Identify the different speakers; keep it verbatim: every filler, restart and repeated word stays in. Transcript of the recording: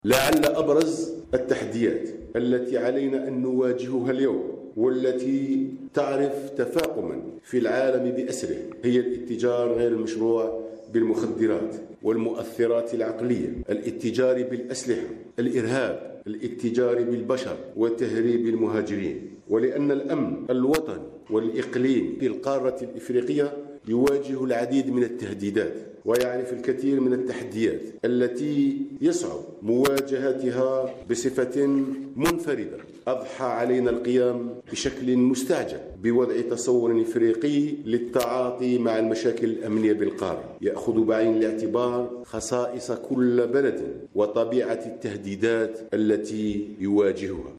Speaker 1: لعل أبرز التحديات التي علينا أن نواجهها اليوم والتي تعرف تفاقما في العالم بأسره هي الاتجار غير المشروع بالمخدرات والمؤثرات العقلية، الاتجار بالأسلحة، الإرهاب، الاتجار بالبشر وتهريب المهاجرين. ولأن الأمن الوطني والإقليمي في القارة الإفريقية يواجه العديد من التهديدات ويعرف الكثير من التحديات التي يصعب مواجهتها بصفة منفردة. أضحى علينا القيام بشكل مستعجل بوضع تصور إفريقي للتعاطي مع المشاكل الأمنية بالقارة يأخذ بعين الاعتبار خصائص كل بلد وطبيعة التهديدات التي يواجهها.